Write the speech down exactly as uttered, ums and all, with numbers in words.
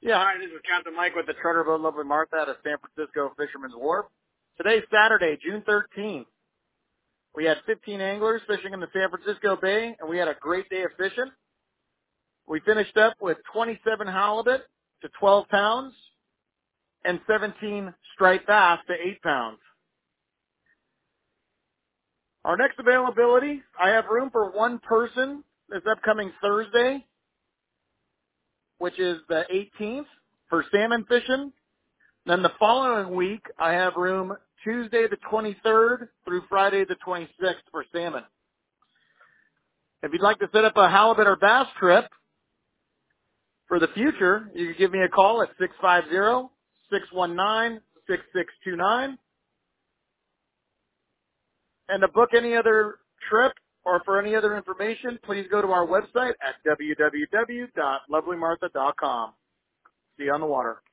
Yeah, hi, this is Captain Mike with the Charter Boat Lovely Martha at a San Francisco Fisherman's Wharf. Today's Saturday, June thirteenth. We had fifteen anglers fishing in the San Francisco Bay, and we had a great day of fishing. We finished up with twenty-seven halibut to twelve pounds and seventeen striped bass to eight pounds. Our next availability, I have room for one person this upcoming Thursday, which is the eighteenth, for salmon fishing. Then the following week, I have room Tuesday the twenty-third through Friday the twenty-sixth for salmon. If you'd like to set up a halibut or bass trip for the future, you can give me a call at six five zero, six one nine, six six two nine. And to book any other trip or for any other information, please go to our website at w w w dot lovely martha dot com. See you on the water.